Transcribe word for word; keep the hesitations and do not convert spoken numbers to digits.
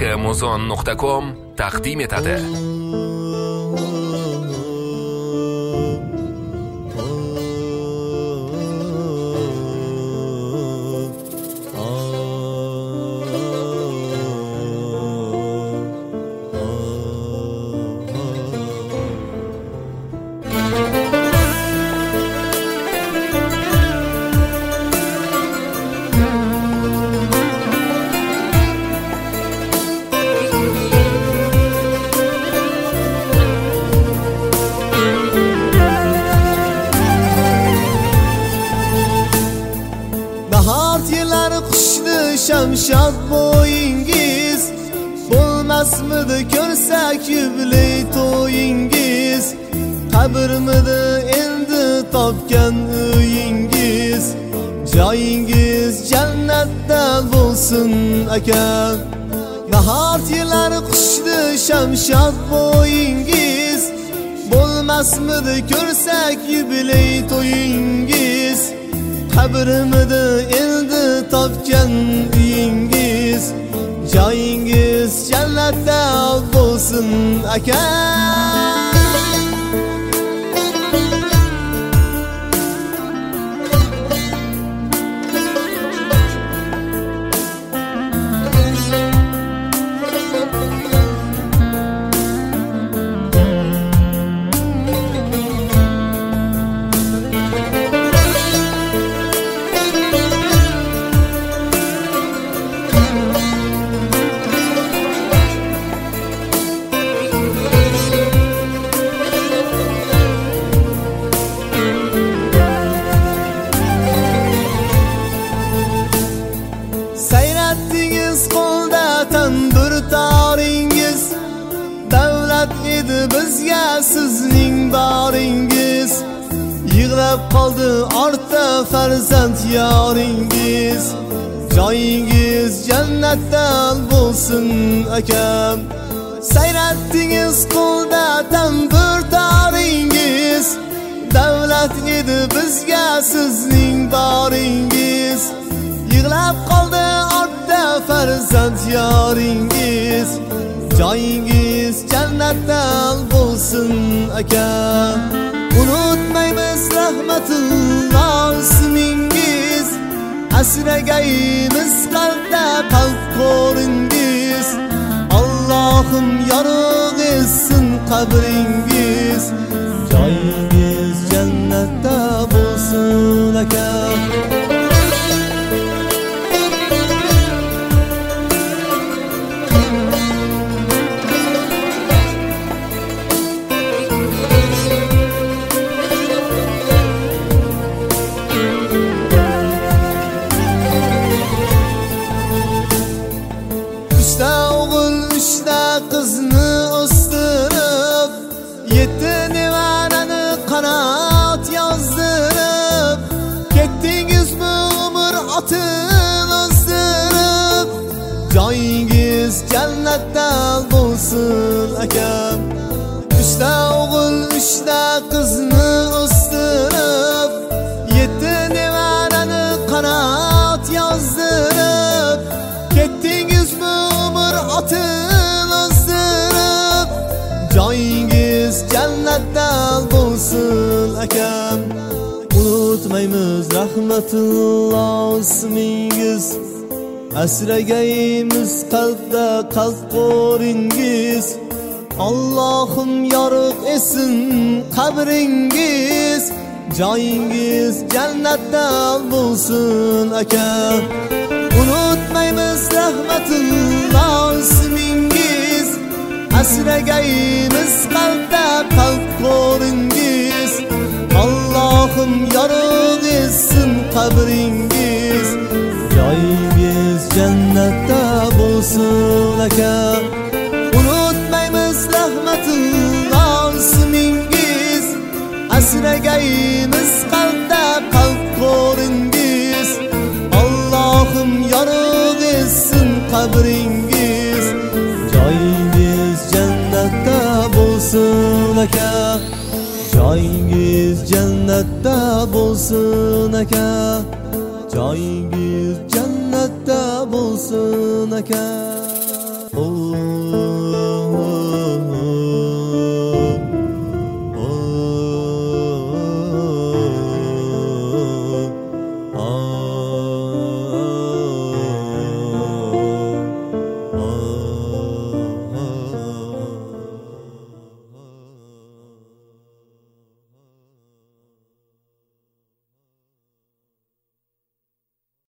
k muzon nuqta com taqdim etadi. Shamshod bo'yingiz bo'lmasmidi ko'rsak yubiley to'yingiz, qabrmidi endi topgan uyingiz, joyingiz jannatda bo'lsin aka. Nahotlar qushdi shamshod bo'yingiz bo'lmasmidi ko'rsak yubiley to'yingiz, qabrmidi endi topgan uyingiz, joyingiz jannatda bo'lsin aka. Sayratdingiz qo'lda tanbur toringiz, davlat edi bizga sizning boringiz, yig'lab qoldi ortda farzand yoringiz, joyingiz jannatda bo'lsin akam. Sayratdingiz qo'lda tanbur toringiz, davlat edi bizga sizning boringiz, yig'lab qoldi ortda farzand yoringiz, joyingiz jannatda bo'lsin aka. Unutmaymiz rahmatulloh ismingiz, asragaymiz qalbda qalb qo'ringiz, Allohim yorug' etsin qabringiz, joyingiz jannatda bo'lsin aka. Qizni o'stirib, yetti nevarani qanot yozdirib, ketdingiz bu umr otin o'stirib, joyingiz jannatda bo'lsin akam. Uchta o'g'il, uchta qizni o'stirib, yetti nevarani qanot yozdirib, ketdingiz bu umr otin o'stirib, joyingiz jannatda bo'lsin akam. Unutmaymiz rahmatulloh ismingiz, asragaymiz qalbda qalb qo'ringiz, Allohim yorug' etsin qabringiz, joyingiz jannatda bo'lsin aka. Unutmaymiz rahmatulloh ismingiz, asragaymiz qalbda qalb qo'ringiz, Allohim yorug' etsin qabringiz, joyingiz jannatda bo'lsin aka. Unutmaymiz rahmatulloh ismingiz, asragaymiz qalbda qalb qo'ringiz, Allohim yorug' etsin qabringiz, joyingiz jannatda bo'lsin aka. Joyingiz jannatda bo'lsin aka. Joyingiz jannatda bo'lsin aka. oh, oh, oh.